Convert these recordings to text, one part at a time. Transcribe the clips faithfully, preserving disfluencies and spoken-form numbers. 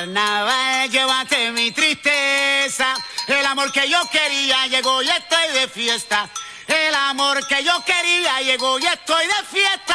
carnaval, llévate mi tristeza. El amor que yo quería llegó y estoy de fiesta. El amor que yo quería llegó y estoy de fiesta.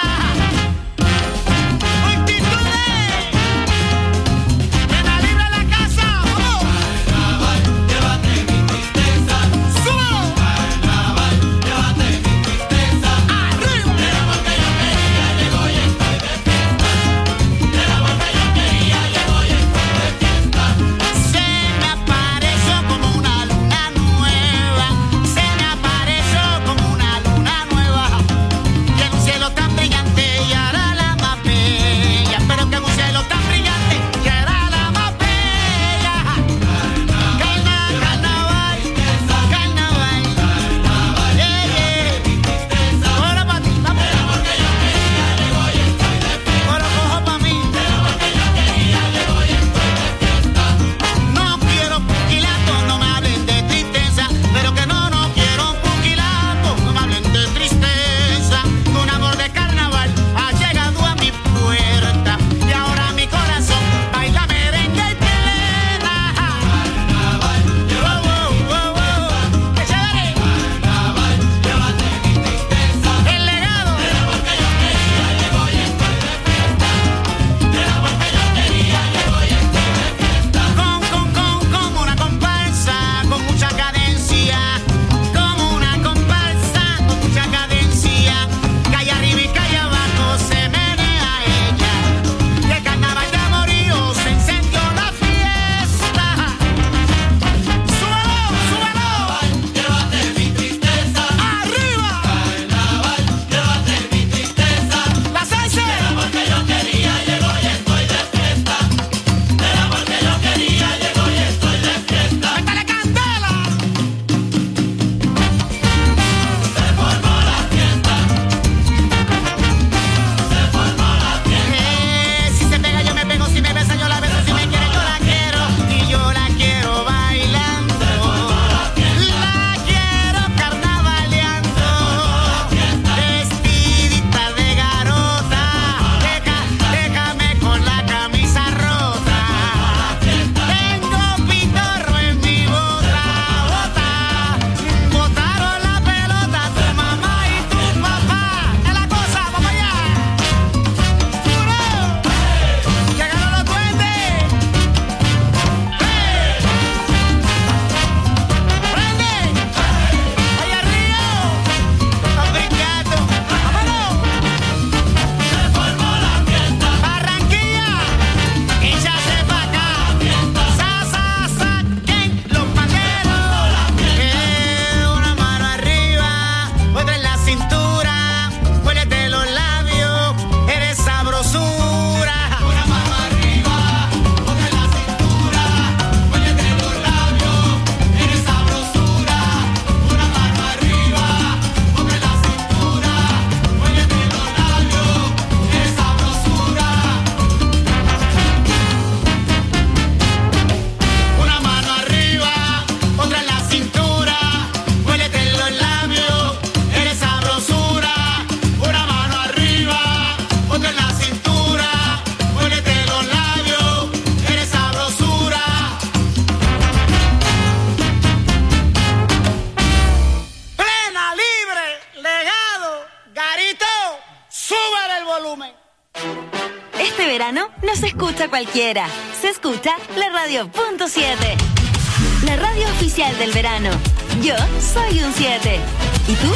Cualquiera. Se escucha la radio punto siete. La radio oficial del verano. Yo soy un siete. ¿Y tú?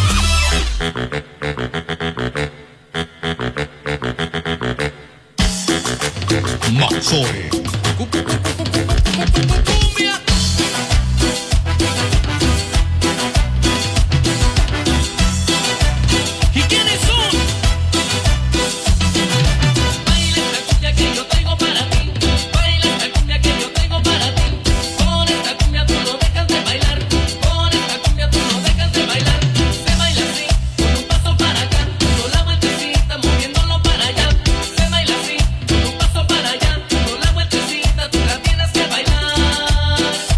Mazzoe. Para allá, con la vueltecita, tú la tienes que bailar.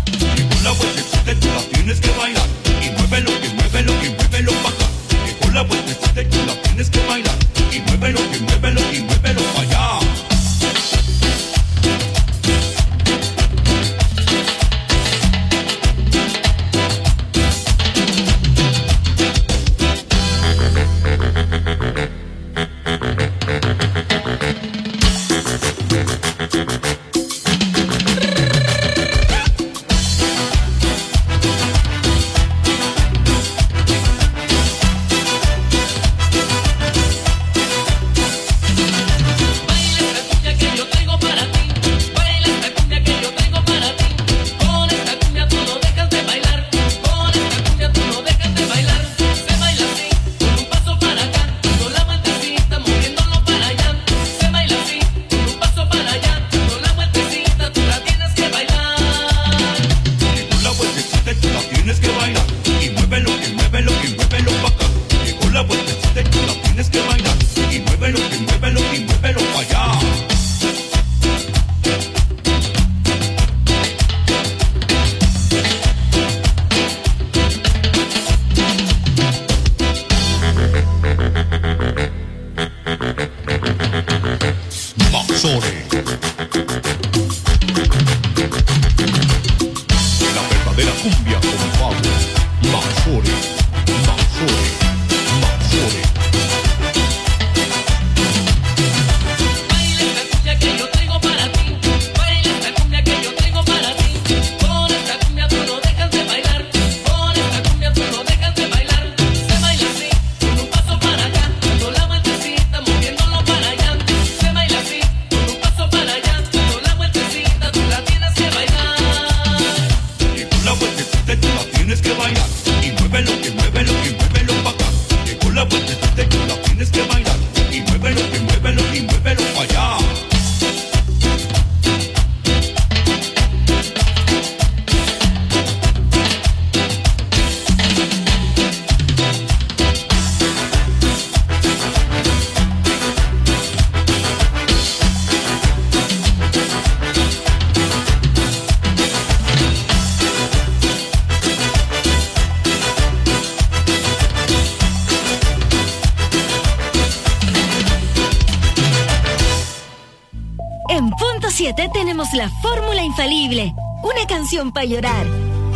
Tenemos la fórmula infalible, una canción para llorar,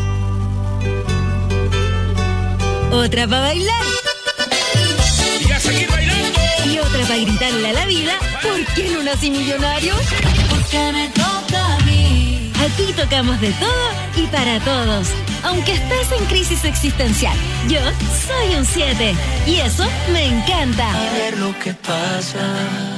otra para bailar y a seguir bailando, y otra para gritarle a la vida: ¿por qué no nací millonario? Porque me toca a mí. Aquí tocamos de todo y para todos, aunque estés en crisis existencial. Yo soy un siete y eso me encanta. A ver lo que pasa.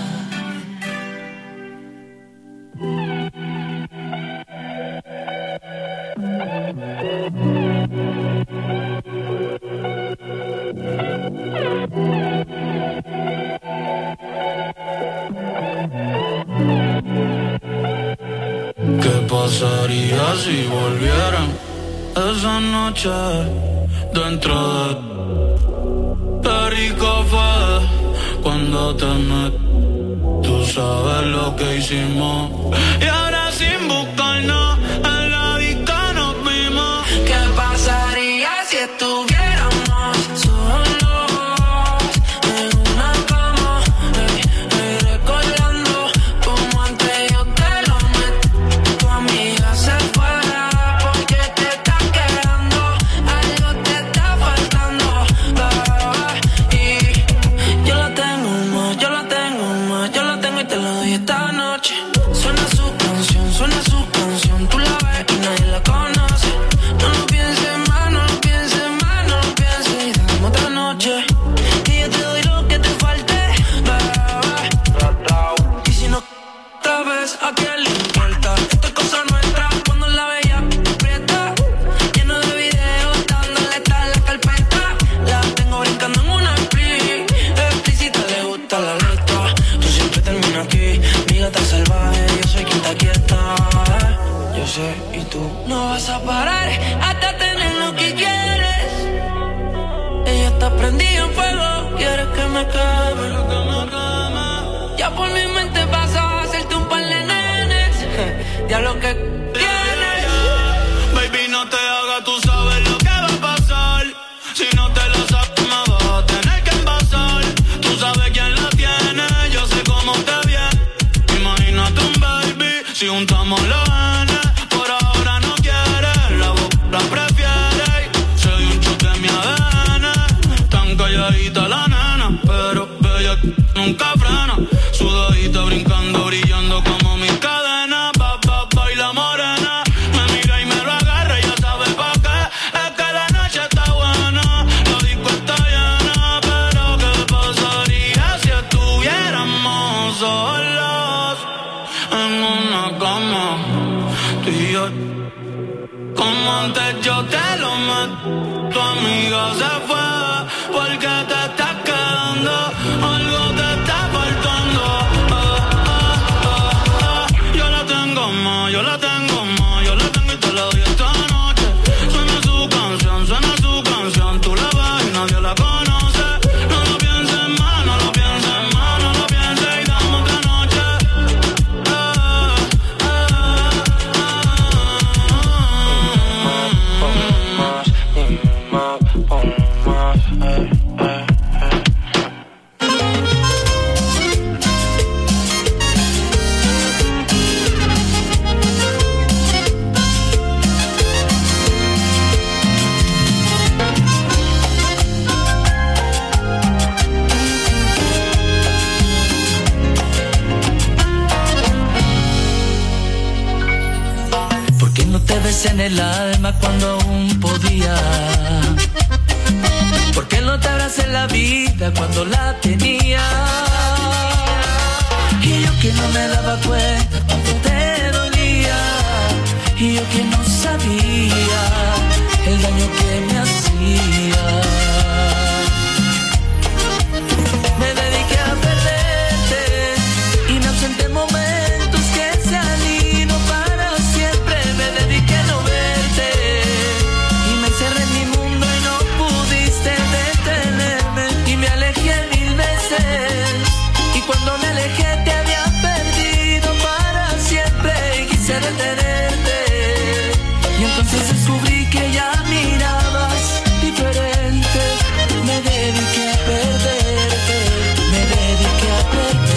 Pasaría si volvieran esa noche dentro de qué rico fue cuando te metí. Tú sabes lo que hicimos y ahora sin buscarnos en la disco nos vimos. ¿Qué pasaría si estuviéramos solos en una cama? Hey, hey, recordando como antes yo te lo metí. Tu amiga se fuera porque te está quedando, algo te está faltando, bebé. Y yo la tengo más, yo la tengo más, yo la tengo y te la doy esta noche. Suena su canción, suena su canción, tú la ves y nadie la conoce. No lo pienses más, no lo pienses más, no lo pienses y dame otra noche. Que yo te doy lo que te falte, bebé. Y si no, otra vez, ¿a quién le importa? Esto es cosa nuestra, cuando la veía aprieta. Lleno de videos, dándole está en la carpeta. La tengo brincando en una split explícita, le gusta la letra. Tú siempre terminas aquí, mi gata salvaje, yo soy quien te aquieta. Yo sé, y tú no vas a parar hasta tener lo que quieres. Ella está prendida en fuego, quieres que me queme. Ya por mi mente pasa a hacerte un par de nenes. Ya lo que tienes. Baby, no te hagas, tú sabes lo que va a pasar. Si no te lo sabes, me vas a tener que envasar. Tú sabes quién la tiene, yo sé cómo te viene. Imagínate un baby, si juntamos los genes. Por ahora no quiere, la boca la prefiere. Se dio un choque en mi A D N. Tan calladita la nena, pero bella nunca frena. Sudadita brincando, brillando como mi cadena. en una cama, tú y yo. Como antes yo te lo meto, tu amiga se fue porque te estás quedando, algo te está faltando. Ah, ah, ah, ah. Yo la tengo más, yo la tengo más, yo la tengo y te la doy esta noche. Suena su canción, suena su canción, tú la ves y nadie la conoce. No lo pienses más, no lo pienses más, no lo pienses y dame otra noche. Ah, ah, ah, ¿Por qué no te besé en el alma cuando aún podía? ¿Por qué no te abracé en la vida cuando la tenía? Y yo que no me daba cuenta cuando te dolía, y yo que no sabía el daño que me hacía. Me dediqué a perderte y me ausenté en momentos que se han ido para siempre. Me dediqué a no verte y me encerré en mi mundo y no pudiste detenerme. Y me alejé mil veces y cuando me alejé te había perdido para siempre y quise detenerte. Y entonces descubrí que ya mirabas diferente. Me dediqué a perderte, me dediqué a perderte.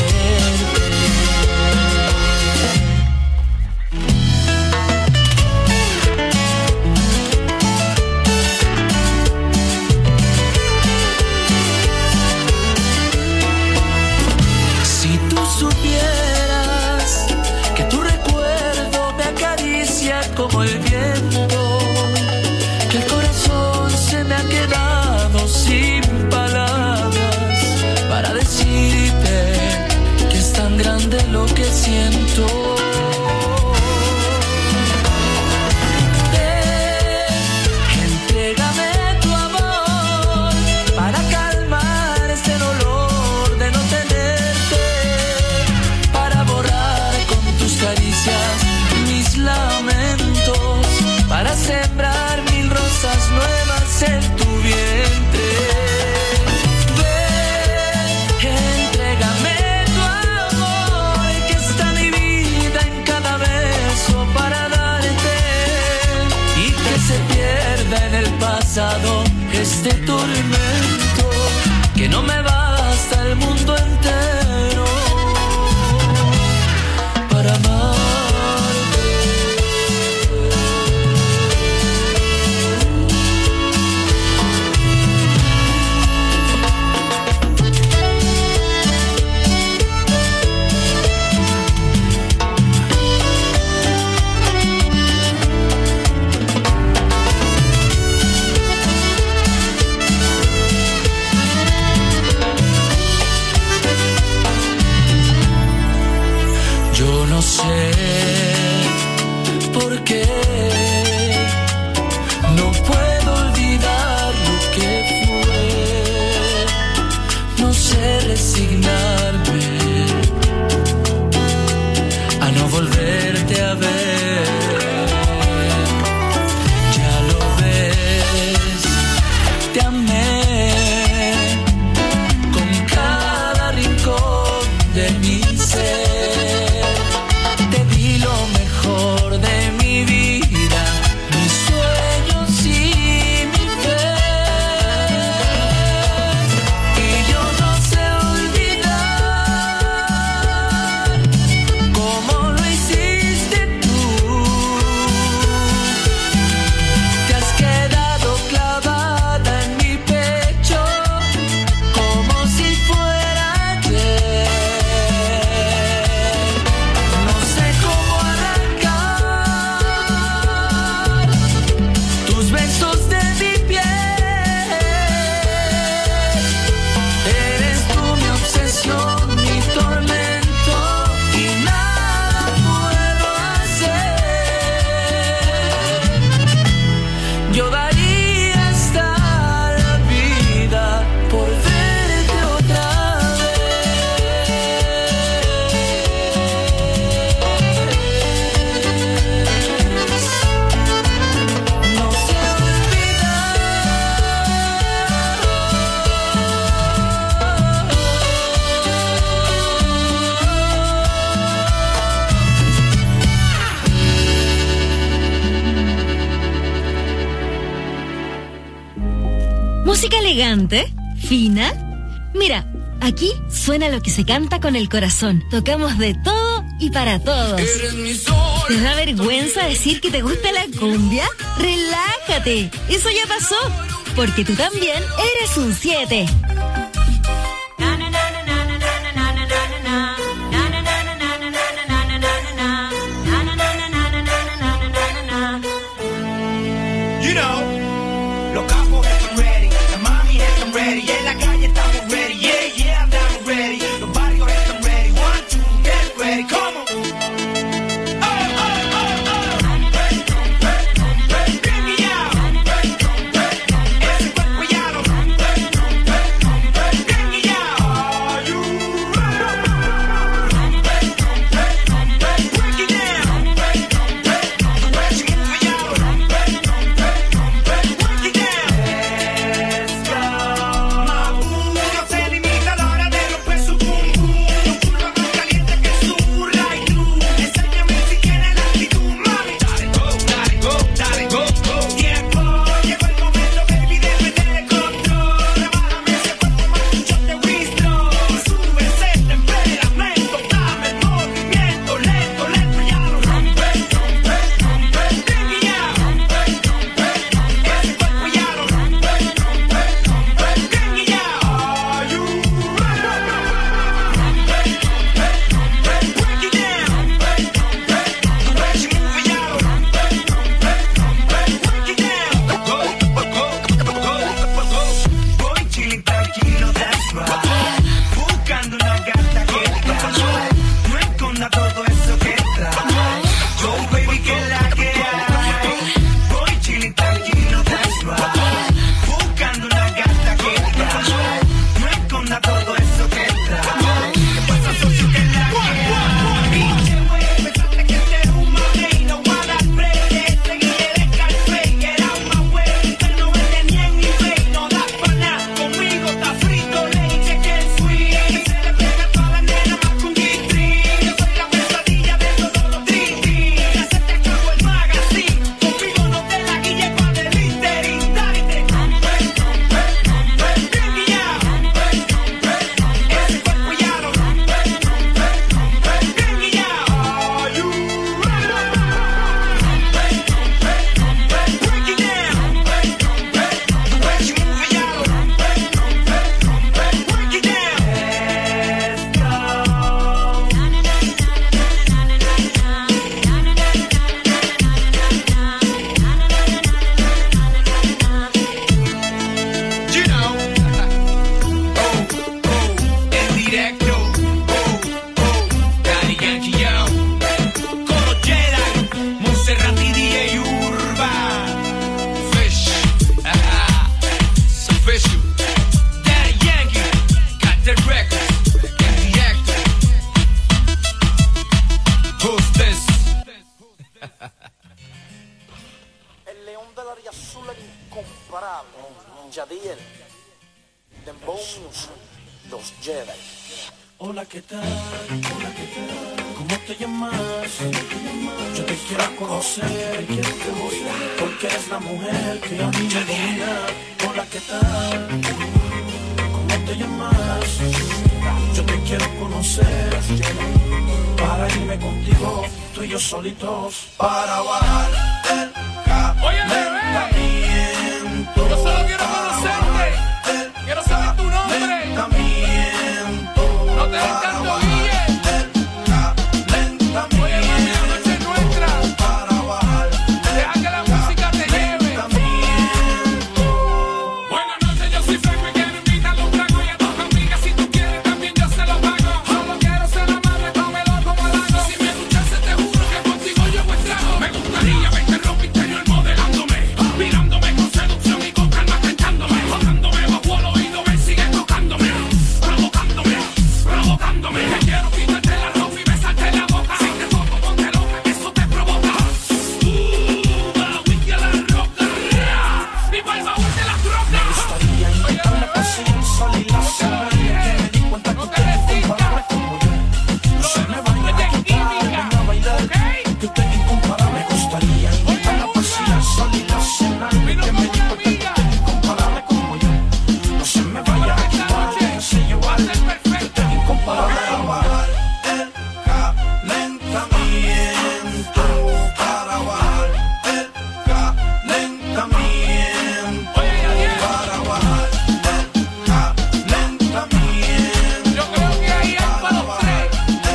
Si tú supieras que tu recuerdo me acaricia como el viento, que el corazón se me ha quedado sin palabras para decirte que es tan grande lo que siento. Ven, entrégame tu amor para calmar este dolor de no tenerte, para borrar con tus caricias mis lamentos, para sembrar mil rosas nuevas en tu vientre. Ven, entrégame tu amor, que está mi vida en cada beso para darte, y que se pierda en el pasado este tormento, que no me basta el mundo entero para amarte. Yo no sé por qué no puedo olvidar lo que fue, no sé resignarme a no volverte a ver. Ya lo ves, te amé con cada rincón de mi ser. Te di lo mejor de mi vida Música elegante, fina. Mira, aquí suena lo que se canta con el corazón. Tocamos de todo y para todos. ¿Te da vergüenza decir que te gusta la cumbia? Relájate, eso ya pasó, porque tú también eres un siete. You know, los capos están ready, las mami están ready, y en la calle estamos ready, yeah, yeah, estamos ready, los barrios están ready, one, two, get ready, come on. Oh, oh, oh, oh. Bring it out. Ese cuerpo ya lo. Bring it out. Are you ready? Break it down. Let's move it out. Yadiel, Dembow Music, Los Jedi. Hola, ¿qué tal? Hola, ¿qué tal? ¿Cómo te llamas? Yo te quiero conocer, porque eres la mujer que a mí me domina. Hola, ¿qué tal? ¿Cómo te llamas? Yo te quiero conocer, para irme contigo, tú y yo solitos, para bajar el calentamiento. Yo solo quiero conocerte, quiero saber tu nombre. No te des tanto guille. Oye, mami, la noche es nuestra. Deja que la música te lleve. Buenas noches, yo soy Franco y quiero invitar los tragos y a tus amigas. Si tú quieres, también yo se los pago. Solo quiero ser amable, cómelo como lago. Si me escuchaste, te juro que contigo yo estrago. Me gustaría verte ropa interior modelándome, mirándome calentamiento, para bajar el calentamiento, para bajar el calentamiento. Yo creo que ahí hay para los tres.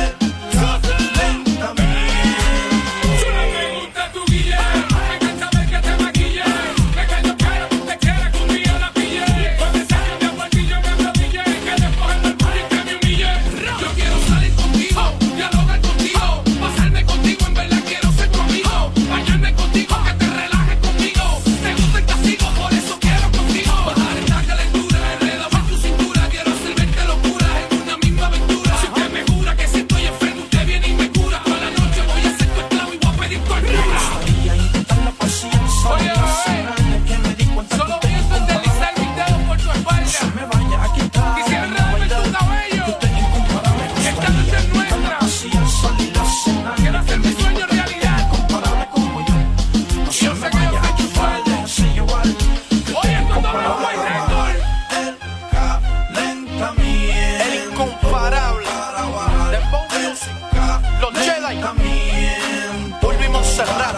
Me gusta tu guille, me encanta ver que te maquille. Me callo cara, tú te quieres que un día la pille. Cuando salga de apartillo me arrodille, que después en el party que me humille. Yo quiero salir contigo, dialogar contigo, pasarme contigo, en verdad quiero ser tu amigo. Bañarme contigo, que te relajes conmigo. Te gusta el castigo, por eso quiero contigo. Bajar esta calentura, enredado en tu cintura. Quiero hacer verte locura en una misma aventura. Si usted me jura que si estoy enfermo usted viene y me cura. Toda la noche voy a ser tu esclavo y voy a pedir tu ayuda. Quería intentar la poesía sola. Oye, oye, que me di cuenta solo que pienso en deslizar mis dedos por tu se espalda. me vaya a quitar. Quisiera enredarme en tu cabello. Usted incomparable. Esta noche es nuestra. Así el sol y la cena. Quiero hacer mi sueño realidad. Incomparable como yo. No se Yo me sé que yo vaya a soy tu quitar. suerte. Déjese llevar. Oye, esto es doble buen récord. El calentamiento. El incomparable de Bone Music, los Jedi, Bulby Montserrat,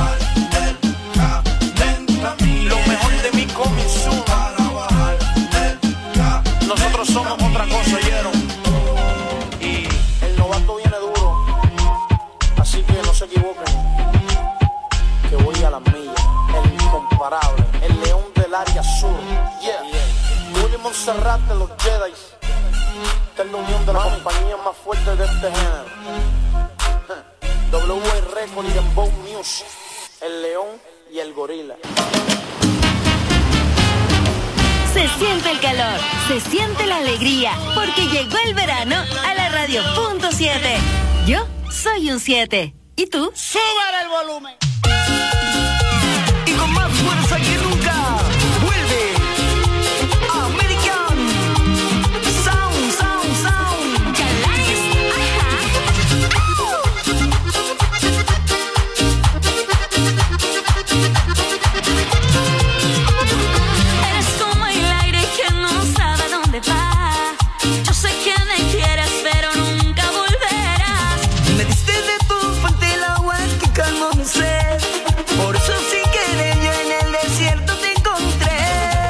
lo mejor de mi coming soon. Nosotros somos otra cosa, ¿oyeron? Y el novato viene duro, así que no se equivoquen, que voy a las millas. El incomparable, el león del área sur, yeah. Bulby Montserrat de los Jedi. Esta es la unión de la compañía más fuerte de este género. W A Record y Dembow Music, el león y el gorila. Se siente el calor, se siente la alegría, porque llegó el verano a la radio punto siete. Yo soy un siete. ¿Y tú? ¡Súbale el volumen! Y con más fuerza que nunca, vuelve American Sound, Sound, Sound. Calares, Eres como el aire que no sabe a dónde va. Yo sé que me quieres, pero nunca volverás. Me diste de tu fuente el agua que calmó mi sed. Por eso sin querer yo en el desierto te encontré.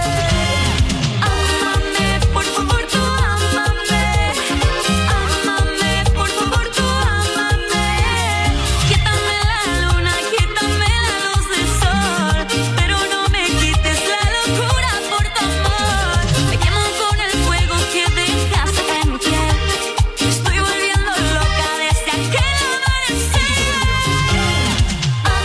Ámame, por favor, tú ámame. Ámame, por favor, tú ámame. Quítame la luna, quítame la luz del sol, pero no me quites la locura por tu amor. Me quemo con el fuego que dejaste en mi piel. Me estoy volviendo loca desde aquel amanecer. Ámame,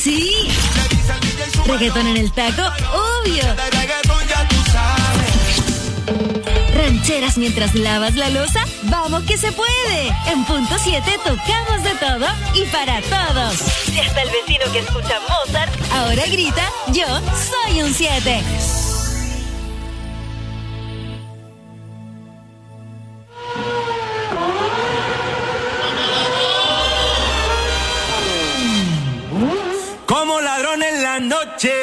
Sí. Reggaetón en el taco, obvio. Rancheras mientras lavas la loza, vamos que se puede. En punto siete tocamos de todo y para todos. Si hasta el vecino que escucha Mozart ahora grita, yo soy un siete. Como ladrón en la noche,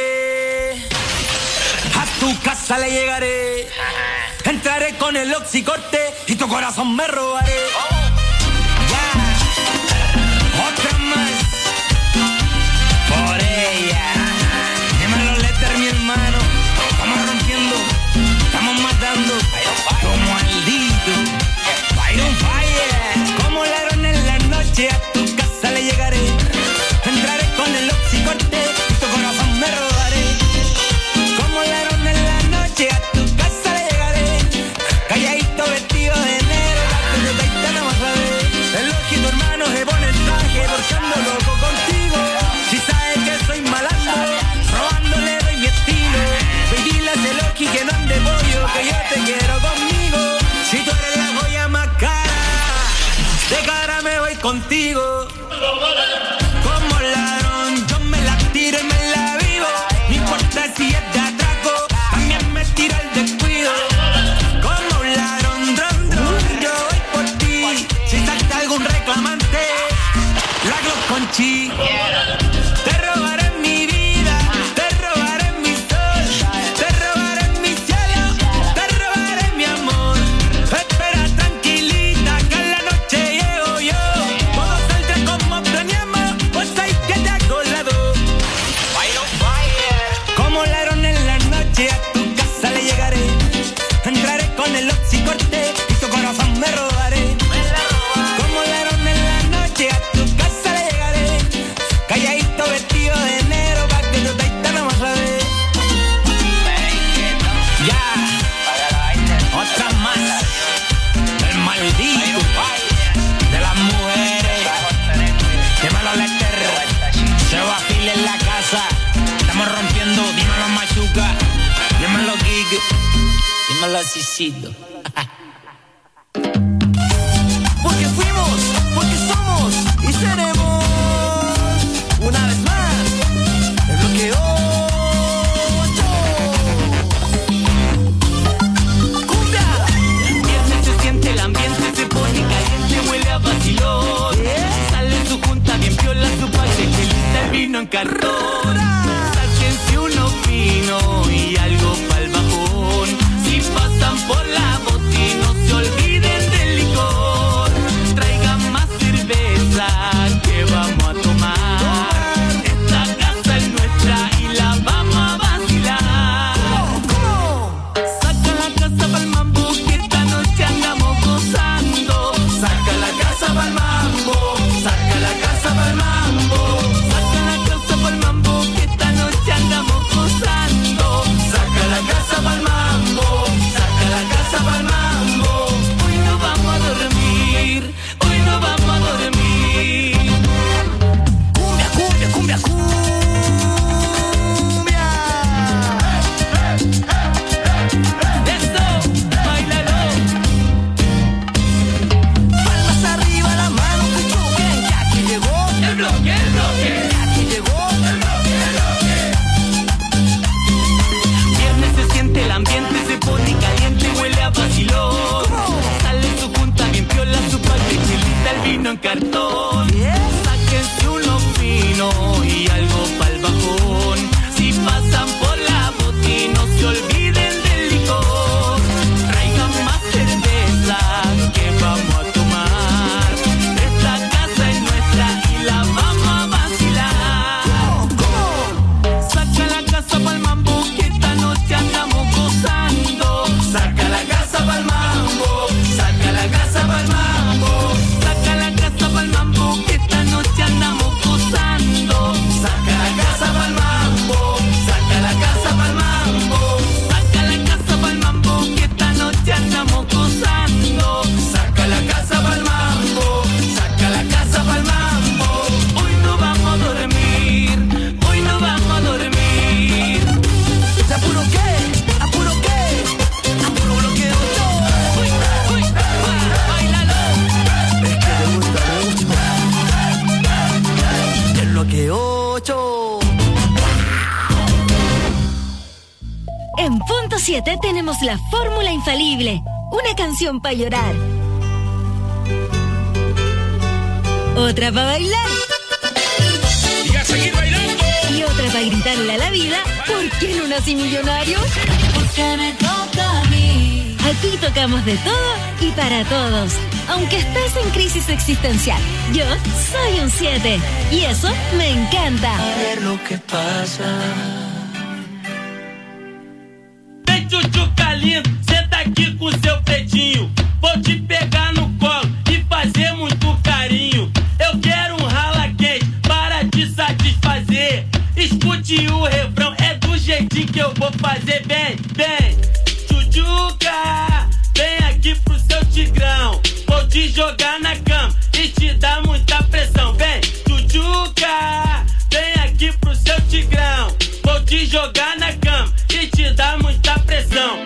a tu casa le llegaré. Entraré con el oxicorte y tu corazón me robaré. Ya, otra más por ella. Dímelo, Lester, mi hermano. Estamos rompiendo, estamos matando como maldito. Fire on fire. Como ladrón en la noche, a tu casa le llegaré. Entraré con el oxicorte y tu corazón me robaré. Como ladrón en la noche, a tu casa le llegaré. Calladito vestido de negro, la que te taita no vas a ver. El ojito hermano se pone el traje, torciendo loco contigo. Si sabes que soy malandro, robándole doy mi estilo. Pedile a ese Loki que no ande pollo, que yo te quiero conmigo. Si tú eres la joya más cara, de cara me voy contigo. Como ladrón, yo me la tiro y me la vivo. No importa si es de atraco, también me tiro el descuido. Como un ladrón, dron, dron, yo voy por ti. Si salta algún reclamante, la Glock con chi. Te robaré mi vida, te robaré mi sol, te robaré mi cielo, te robaré mi amor. Espera tranquilita que en la noche llego yo. Todo saldrá como planeamos, pues hay que te hago la dos. Como ladrón en la noche, a tu casa le llegaré. Entraré con el oxicorte y tu corazón me robaré. Como ladrón en la noche, a tu casa le llegaré. Calladito vestido de negro, pa' que tu taita no vas a ver. Ya, otra más del maldito, de las mujeres. Dímelo, Lester, se va a fila en la casa. Estamos rompiendo, dímelo, Machuca. Dímelo, Gig. Dímelo, Cicito. Porque fuimos, porque somos y seremos. Una vez más, el bloque ocho. ¡Cumbia! El viernes se siente, el ambiente se pone caliente, huele a vacilón. Sale su junta, bien piola su pache, que lista el vino en cartón. Sáquense uno fino y algo pa'l bajón. Si pasan por la bocina, no se olviden del En Punto siete tenemos la fórmula infalible. Una canción para llorar. Otra para bailar. Y a seguir bailando. Y otra para gritarle a la vida, ¿por qué no nací millonario? Porque me toca a mí. Aquí tocamos de todo y para todos. Aunque estés en crisis existencial, yo soy un siete. Y eso me encanta. A ver lo que pasa. Vem, tchutchuca lindo, senta aqui com seu pretinho. Vou te pegar no colo e fazer muito carinho. Eu quero um rala quente para te satisfazer. Escute o refrão, é do jeitinho que eu vou fazer. Vem, vem, tchutchuca, vem aqui pro seu tigrão. Vou te jogar na cama e te dar muita pressão. Vem, tchutchuca, vem aqui pro seu tigrão. Vou te jogar na cama e te dar muita pressão.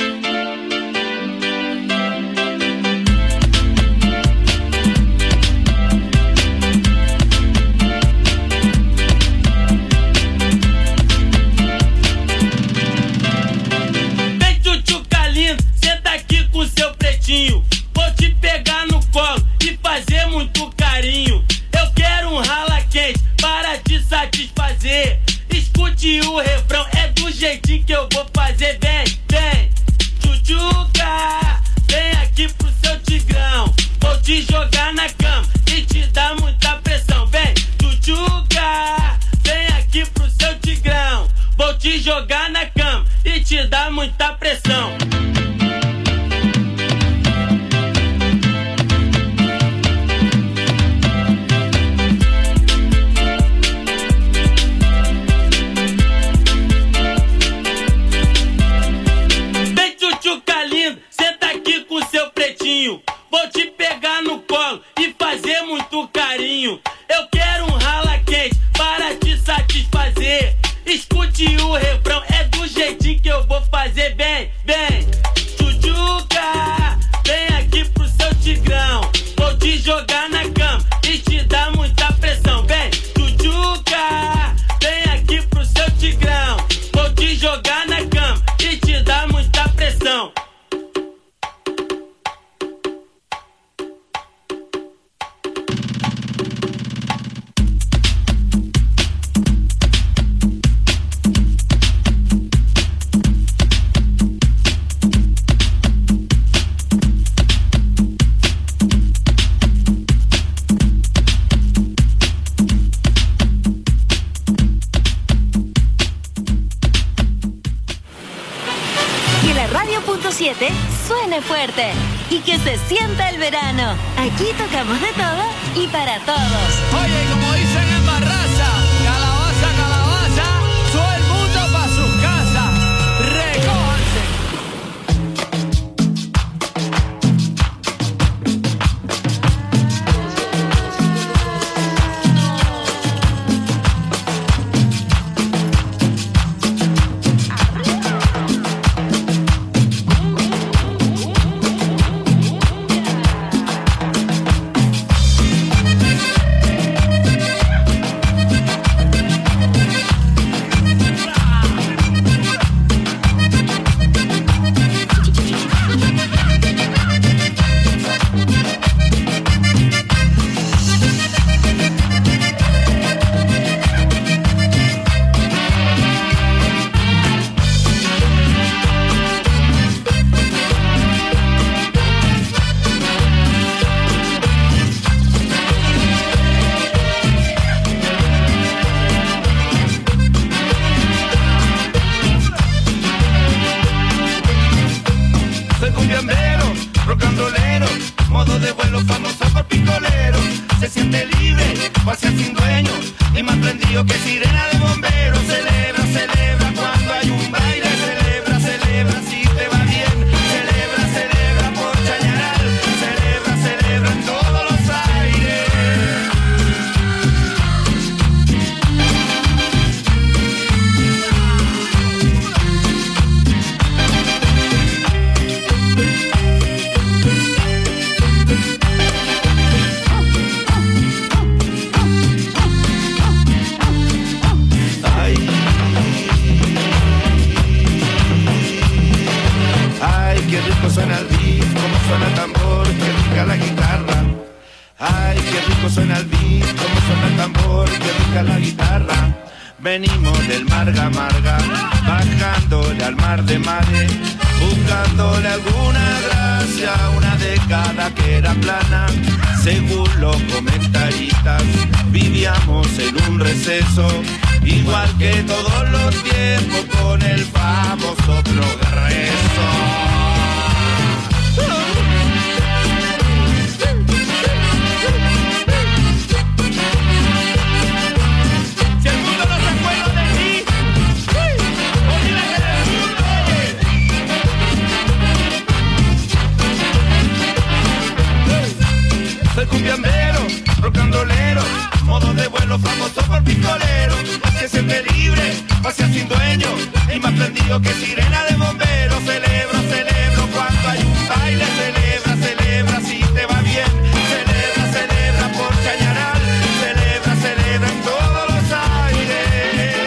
Vem, tchutchuca lindo, senta aqui com seu pretinho. Vou te pegar no colo e fazer muito carinho. Eu quero um rala quente para te satisfazer. Escute o refrão, é do jeitinho que eu vou fazer. Vem, vem, tchutchuca, vem aqui pro seu tigrão. Vou te jogar na cama e te dar muita pressão. Vem, tchutchuca, vem aqui pro seu tigrão. Vou te jogar na cama e te dar muita pressão. Senta aqui com seu pretinho. Vou te pegar no colo e fazer muito carinho. Eu quero um rala quente para te satisfazer. Escute o refrão, é do jeitinho que eu vou fazer. Vem, vem, tchutchuca, vem aqui pro seu tigrão. Vou te jogar na cama e te dar muita pressão. Vem, tchutchuca, vem aqui pro seu tigrão. Vou te jogar na cama e te dar muita pressão. siete suene fuerte y que se sienta el verano. Aquí tocamos de todo y para todos. Oye, y como dicen en Barraza, calabaza, calabaza, todo el mundo pa' sus casas. Recójanse. Ay, Venimos del Marga Marga, bajándole al mar de mares, buscándole alguna gracia, una década que era plana. Según los comentaristas, vivíamos en un receso, igual que todos los tiempos, con el famoso progreso. Si el mundo no se acuerda de ti, olvídate del mundo, oye. Soy cumbiambero, rock and rollero, modo de vuelo famoso por pistolero. Se siente libre, pasea sin dueño, y más prendido que sirena de bombero. Celebro, celebro cuando hay un baile. Celebra, celebra si te va bien. Celebra, celebra por Chañaral. Celebra, celebra en todos los aires.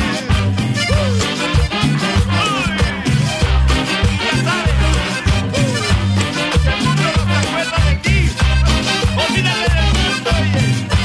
Ya sabes, si el mundo no se acuerda de ti, olvídate del mundo, oye.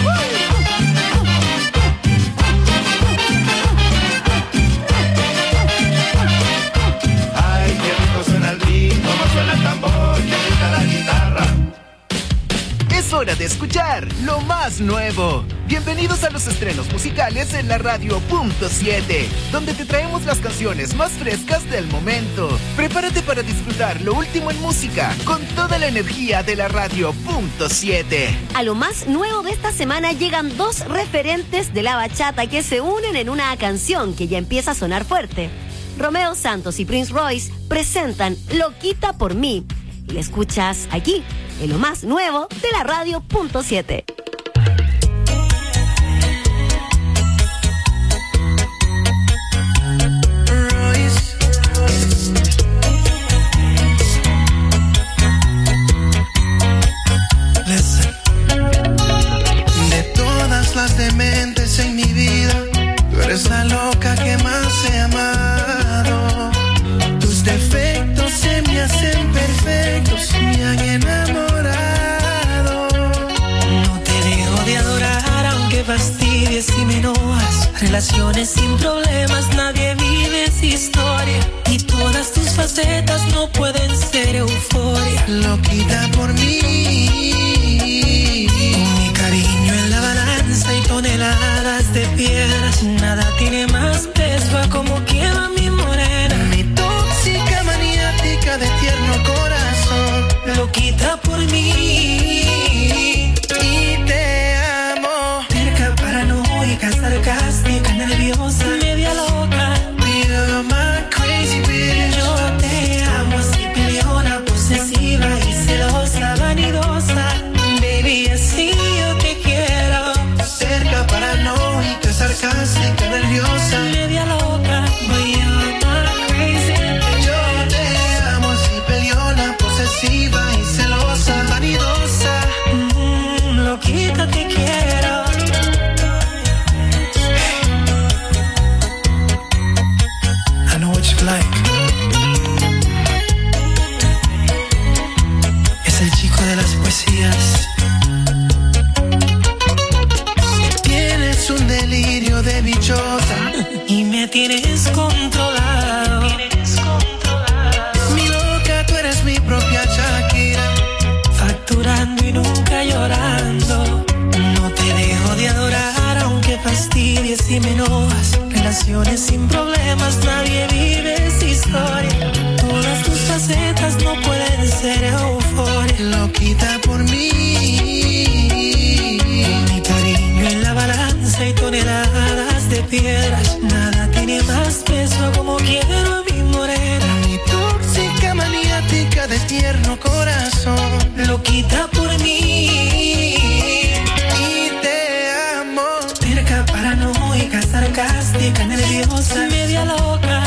Ay, qué rico suena el ritmo, cómo suena el tambor, qué rica la guitarra. Es hora de escuchar lo más nuevo. Bienvenidos a los estrenos musicales en la radio punto siete, donde te traemos las canciones más frescas del momento. Prepárate para disfrutar lo último en música con toda la energía de la radio punto siete. A lo más nuevo de esta semana llegan dos referentes de la bachata que se unen en una canción que ya empieza a sonar fuerte. Romeo Santos y Prince Royce presentan Loquita por mí. Y la escuchas aquí, en lo más nuevo de la radio punto siete. Listen. De todas las dementes en mi vida, tú eres la loca que más he amado. Tus defectos se me hacen perfectos, me han enamorado. No te dejo de adorar aunque fastidies y me enojas. Relaciones sin problemas, nadie vive esa historia. Y todas tus facetas no pueden ser euforia. Loquita por mí, mi cariño en la balanza y toneladas de piedras. Nada tiene más peso a como quiera mi morena. mi tóxica maniática de tierno corazón. Loquita por mí Y te amo. Terca, paranoica, sarcástica, nerviosa, media loca. You're my crazy bitch. Yo te amo así peleona, posesiva y celosa, vanidosa. Baby, así yo te quiero. Cerca, paranoica, sarcástica, nerviosa, media loca. But you're my crazy bitch. Yo te amo así peleona, posesiva y celosa, vanidosa. Mm, loquita te quiero. I know what you like. Es el chico de las poesías. Tienes un delirio de bichota y me tienes controlado. Mi loca, tú eres mi propia Shakira. Facturando y nunca llorando. No te dejo de adorar aunque fastidies y me enojas. Relaciones sin problemas, nadie vive esa historia. Todas tus facetas no pueden ser euforia. Loquita por mí, mi cariño en la balanza y toneladas de piedras. Nada tiene más peso como quiero a mi morena. mi tóxica maniática de tierno corazón. Loquita por mí Y te amo. Terca, paranoica, sarcástica, nerviosa, media loca.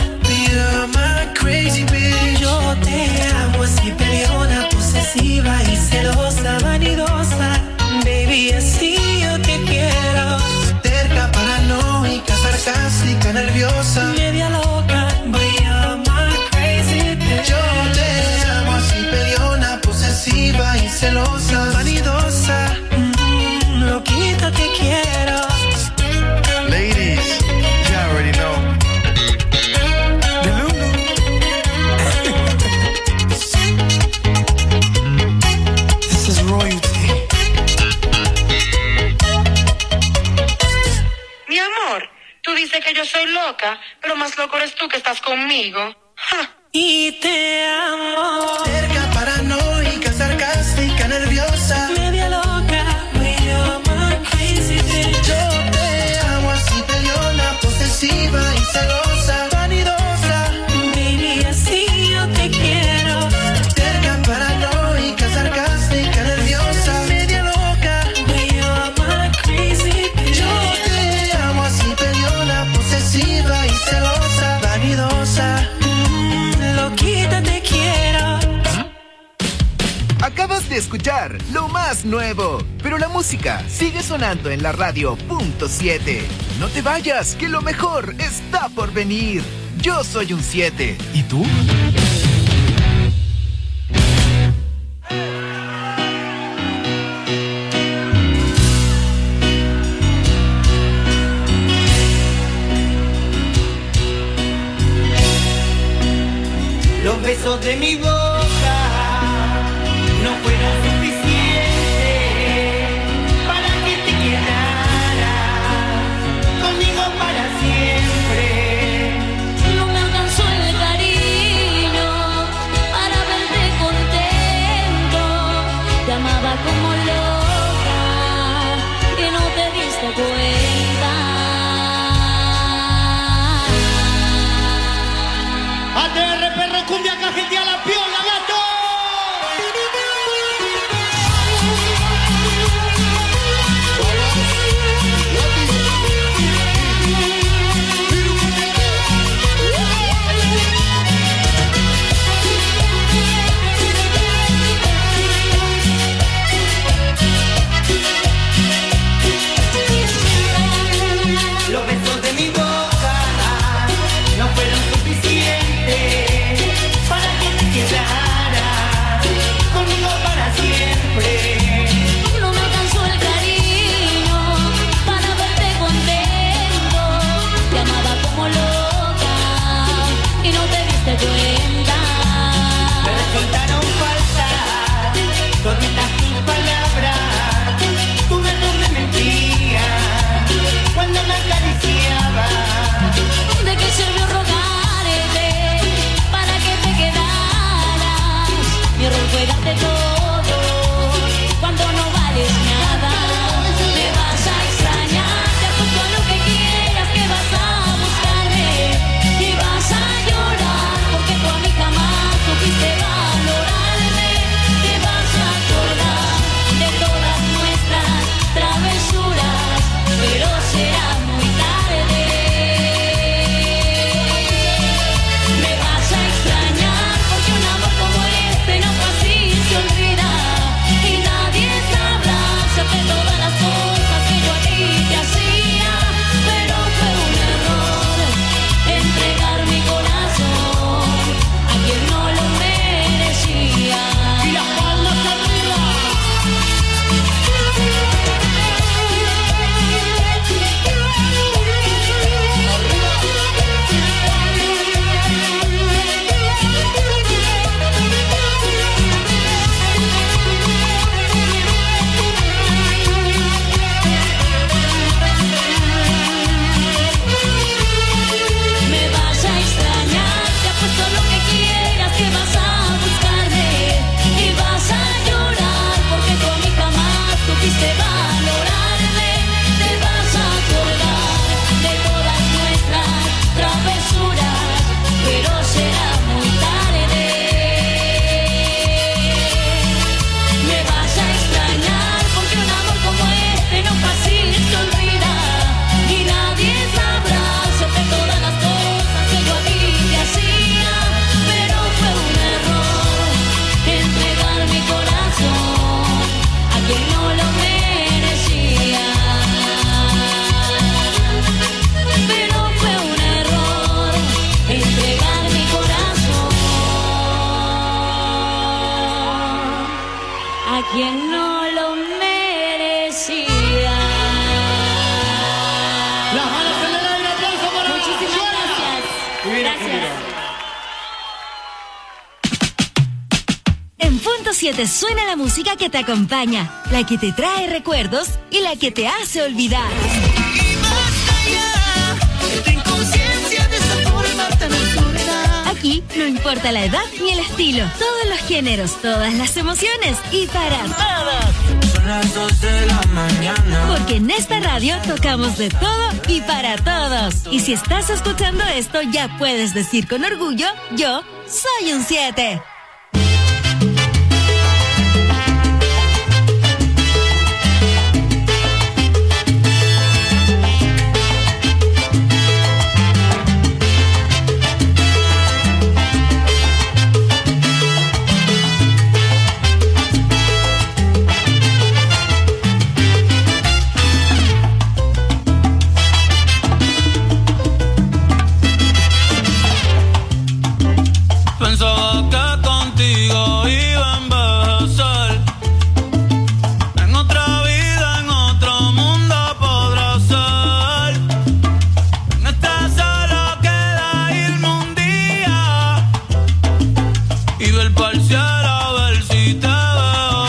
loca, pero más loco eres tú que estás conmigo. Ja. Y te amo. Cerca, paranoica, sarcástica, nerviosa, media loca, medio más crazy bitch. yo te amo así peleona, posesiva y celosa, vanidosa, Baby, así yo te quiero. cerca, paranoica, sarcástica, nerviosa, media loca, Medio más crazy bitch. yo te amo así peleona, posesiva y celosa, vanidosa. Loquita te quiero. Acabas de escuchar lo más nuevo, pero la música sigue sonando en la radio punto siete. No te vayas, que lo mejor está por venir. Yo soy un siete. ¿Y tú? Los besos de mi boca no fueron suficientes para que te quedaras conmigo para siempre. No me alcanzó el cariño para verte contento. Te amaba como loca y no te diste cuenta. A T R perro cumbia cajetea la piola, gato. Los besos de mi boca no fueron suficientes para que te quedaras conmigo para siempre. No me alcanzó el cariño para verte contento. Te amaba como loca y no te diste cuenta. Me resultaron falsas toditas tus palabras. Tu verbo me mentía cuando me acariciaba. ¿De qué sirvió rogarte para que te quedaras? Mi error fue darte todo cuando no vales nada. Me vas a extrañar, te apuesto a lo que quieras que vas a buscarme y vas a llorar porque tú a mí jamás supiste valorarme. Te vas a acordar de todas nuestras travesuras, pero será muy tarde. Me vas a extrañar porque un amor como este no fácil se olvida y nadie sabrá hacerte todas las cosas que yo a ti te hacía, pero fue un error entregar mi corazón a quien no lo merecía. Y las palmas arriba. Me vas a extrañar, te apuesto a lo que quieras que vas a buscarme y vas a llorar porque tú a mí jamás supiste valorarme. Te vas a acordar de todas nuestras travesuras, pero será muy tarde. Me vas a extrañar porque un amor como este no fácil se olvida y nadie sabrá hacerte todas las cosas que yo a ti te hacía, pero fue un error entregar mi corazón a quien no lo merecía. Pero fue un error entregar mi corazón a quien no lo merecía. Las manos en el aire, aplauso para Muchísimas gracias. Gracias. En punto siete suena la música que te acompaña, la que te trae recuerdos y la que te hace olvidar. Esta inconsciencia No importa la edad ni el estilo, todos los géneros, todas las emociones y para todos. Son las dos de la mañana. Porque en esta radio tocamos de todo y para todos. Y si estás escuchando esto, ya puedes decir con orgullo, yo soy un siete. Pensaba que contigo iba a envejecer. En otra vida, en otro mundo podrá ser. En esta sala queda irme un día y ver pa'l cielo a ver si te veo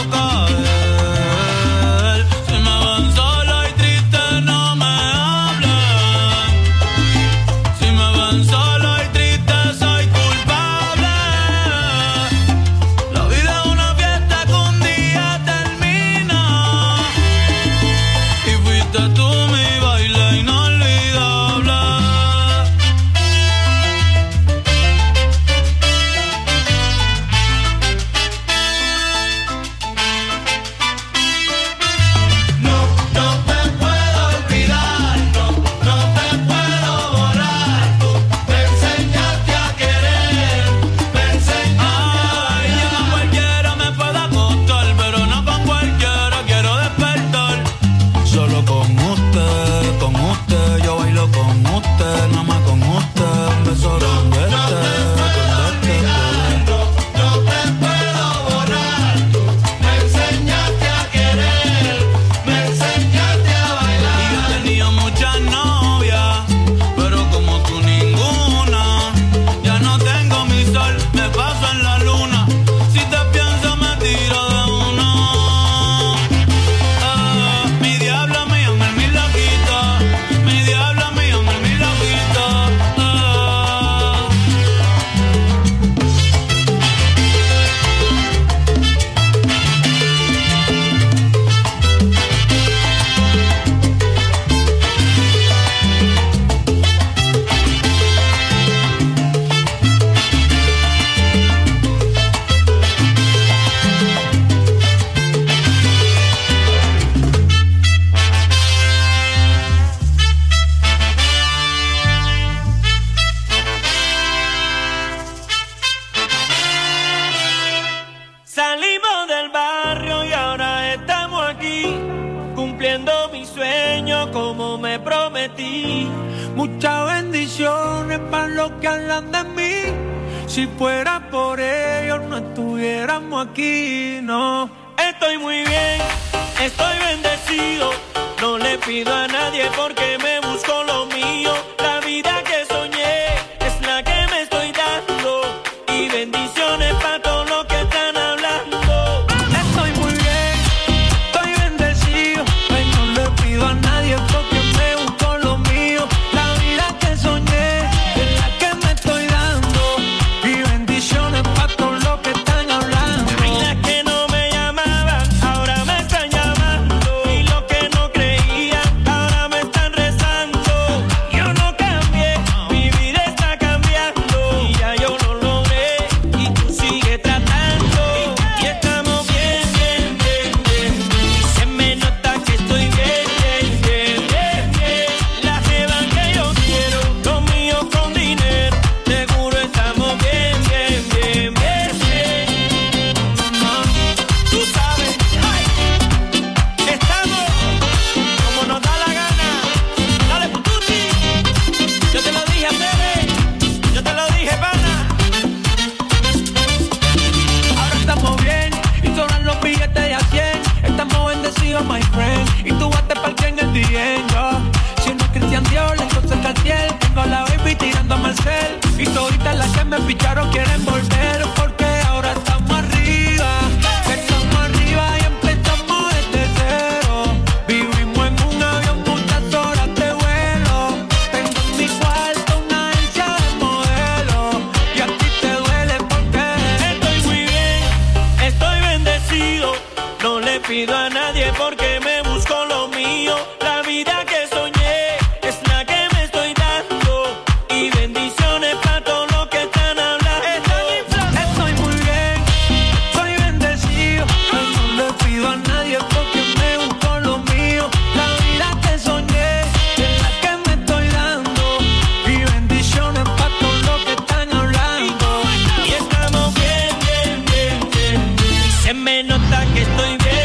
caer. Si me ven sola y triste no me hablen. Si me ven sola y triste soy culpable. La vida es una fiesta que un día termina. Y fuiste tú mi baile inolvidable. No, no te puedo olvidar, no, no te puedo borrar. Tú me enseñaste a querer, me enseñaste a bailar. Yo con cualquiera me puedo acostar, pero no con cualquiera quiero despertar. Solo con usted, con usted, yo bailo con usted, nada más con usted, un beso con este, con este poder. No te puedo borrar, tú me enseñaste a querer, me enseñaste a bailar. Y yo tenía muchas novias, pero como tú ninguna. Ya no tengo mi sol, me paso en la luna. Si te pienso me tiro de uno. Ah, mi diablo, mi ángel, mi loquito. Mi diablo, mi ángel, mi loquito. Ah. Salimos del barrio y ahora estamos aquí, cumpliendo mi sueño como me prometí. Muchas bendiciones para los que hablan de mí. Si fuera por ellos no estuviéramos aquí, no. Estoy muy bien, estoy bendecido. No le pido a nadie porque me busco lo mío. La vida que soñé es la que me estoy dando. Y bendiciones para todos los que están hablando. Estoy muy bien, estoy bendecido. Ay, no le pido a nadie porque me busco lo mío. La vida que soñé es la que me estoy dando. Y bendiciones para todos los que están hablando. Ay, las que no me llamaban, ahora me están llamando. Y los que no creían, ahora me están rezando. Yo no cambié, mi vida está cambiando. Y ya yo lo logré y tú sigues tratando. Y estamos bien, bien, bien, bien. Y se me nota que estoy bien, bien, bien, bien, bien. La jeva que yo quiero, lo mío con dinero. Seguro estamos bien, bien, bien, bien, bien. No, tú sabes, ay, estamos como nos da la gana. Dale, pututi. Yo te lo dije, bebé. Yo te lo dije, pana. Ahora estamos bien y sobran los billetes de a cien. Estamos bendecidos, my friend. Y tú vas a parque en el D M, yo. Si no es Christian Dior, entonces Cartier. Tengo la baby tirando a Marcel. Y toditas las que me picharon quieren volver. Porque ahora estamos arriba. Estamos arriba y empezamos desde cero. Vivimos en un avión muchas horas de vuelo. Tengo en mi cuarto una agencia de modelos. Y a ti te pido a nadie porque me busco lo mío. La vida que soñé es la que me estoy dando. Y bendiciones para todo lo que están hablando. Estoy muy bien, soy bendecido. Ay, no le pido a nadie porque me busco lo mío. La vida que soñé es la que me estoy dando. Y bendiciones para todo lo que están hablando. Y estamos bien, bien, bien, bien, bien. Se me nota que estoy bien.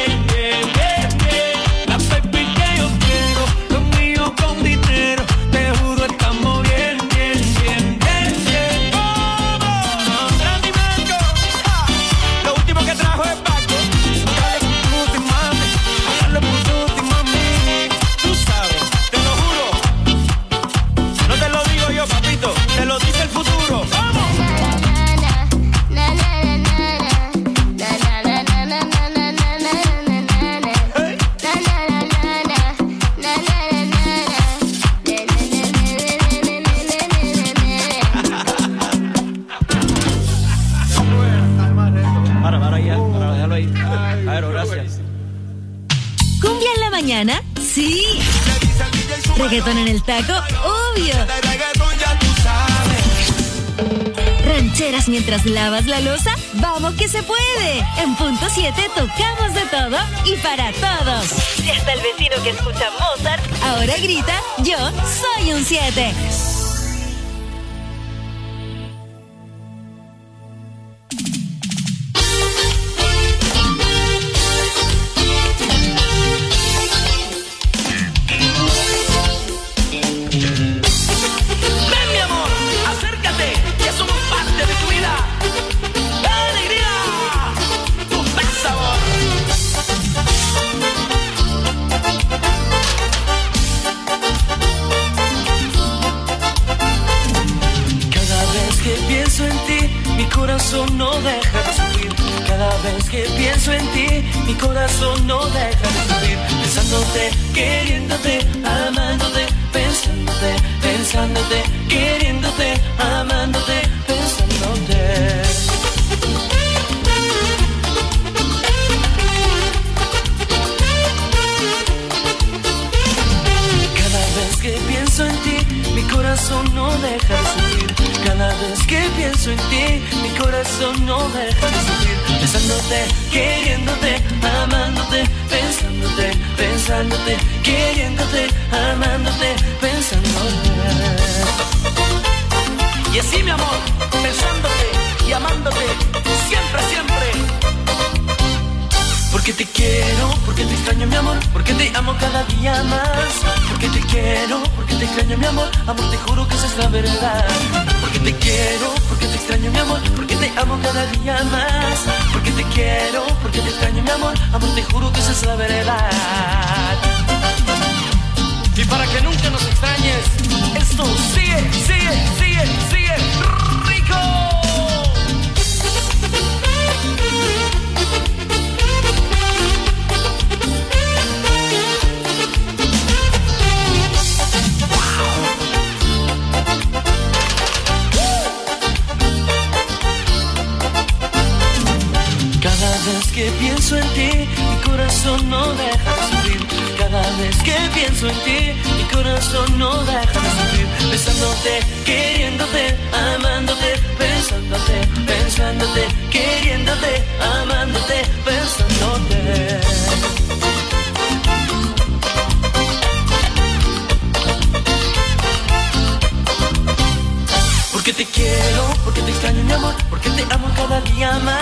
Sí. Reggaetón en el taco, obvio. Rancheras mientras lavas la loza, vamos que se puede. En punto siete tocamos de todo y para todos. Si hasta el vecino que escucha Mozart ahora grita, yo soy un siete. No deja de sufrir. Cada vez que pienso en ti, mi corazón no deja de sufrir. Pensándote, queriéndote, amándote, pensándote, pensándote, queriéndote, amándote, pensándote. Cada vez que pienso en ti, mi corazón no deja de sufrir. Cada vez que pienso en ti, mi corazón no deja de sufrir. Pensándote, queriéndote, amándote, pensándote, pensándote, queriéndote, amándote, pensándote. Y así, mi amor, pensándote y amándote, siempre, siempre. Porque te quiero, porque te extraño, mi amor, porque te amo cada día más. Porque te quiero, porque te extraño, mi amor, amor, te juro que esa es la verdad. Porque te quiero, porque te extraño, mi amor, porque te amo cada día más. Porque te quiero, porque te extraño, mi amor, amor, te juro que esa es la verdad. Y para que nunca nos extrañes, esto sigue, sigue, sigue, sigue rico. Cada vez que pienso en ti, mi corazón no deja de sufrir. Cada vez que pienso en ti, mi corazón no deja de sufrir. Pensándote, queriéndote, amándote, pensándote, pensándote, queriéndote, amándote, pensándote. Porque te quiero, porque te extraño, mi amor, porque te amo cada día más.